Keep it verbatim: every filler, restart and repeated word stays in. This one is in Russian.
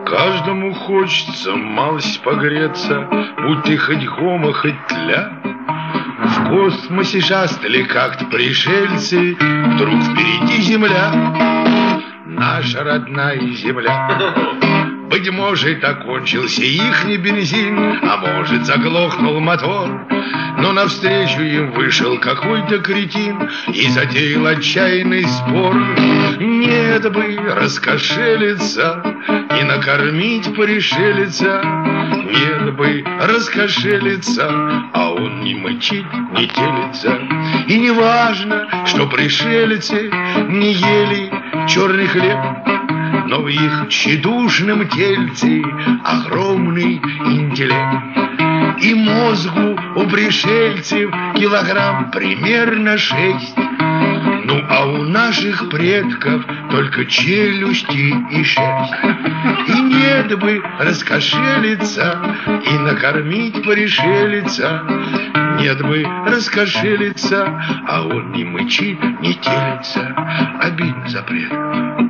Каждому хочется малость погреться, будь ты хоть гомо, хоть тля. В космосе шастали как-то пришельцы, вдруг впереди земля, наша родная земля. Быть может, окончился ихний бензин, а может, заглохнул мотор. Но навстречу им вышел какой-то кретин и затеял отчаянный спор. Нет бы раскошелиться и накормить пришелица, нет бы раскошелиться, а он не мычит, не телится. И не важно, что пришельцы не ели черный хлеб, но в их тщедушном тельце огромный интеллект. И мозгу у пришельцев килограмм примерно шесть. Ну, а у наших предков только челюсти и шерсть. И нет бы раскошелиться и накормить пришелица, нет бы раскошелиться, а он не мычит, не телится. Обидно за предков.